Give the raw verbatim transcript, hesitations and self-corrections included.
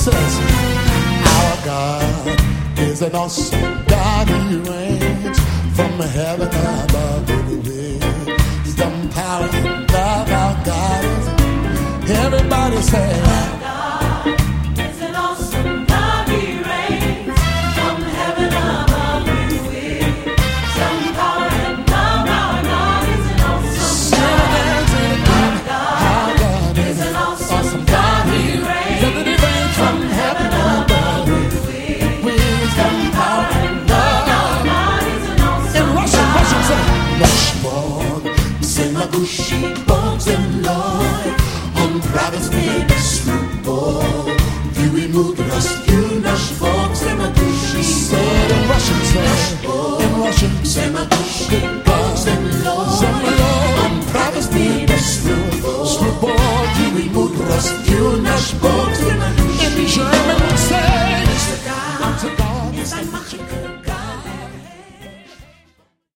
says, our God is an awesome God. He reigns from heaven above with wisdom, power, and love. Our God is, everybody say, our God is an awesome God. He reigns from heaven above with wisdom, power, and love. Our God is an awesome God. Our God is an awesome God. He reigns from heaven above with wisdom, power, and love. Our God is an awesome God. In Russian, Russian, say, Наш Бог, всемогущий Бог земной, Он правит в небе с любовью и мудростью. Наш Бог всемогущий. Say it in Russian, say it in Russian. Всемогущий Бог земной, Он правит в небе с любовью и мудростью. Наш Бог всемогущий.